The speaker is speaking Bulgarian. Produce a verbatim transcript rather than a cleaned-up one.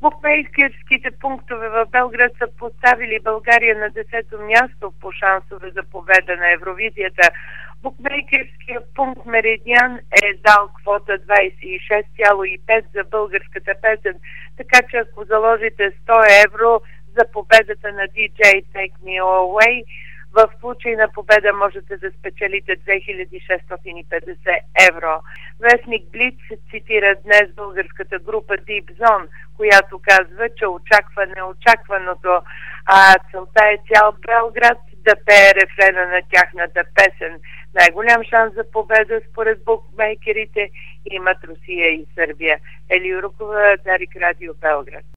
Букмейкерските пунктове в Белград са поставили България на десето място по шансове за победа на Евровизията. Букмейкерския пункт Меридиан е дал квота двадесет и шест цяло и пет за българската песен, така че ако заложите сто евро за победата на ди джей Take Me Away, в случай на победа можете да спечелите две хиляди шестстотин и петдесет евро. Вестник Блиц цитира днес българската група Deep Zone, която казва, че очаква неочакваното, а целта е цял Белград да пее рефрена на тяхната песен. Най-голям шанс за победа според букмейкерите имат Русия и Сърбия. Ели Юрукова, Дарик Радио, Белград.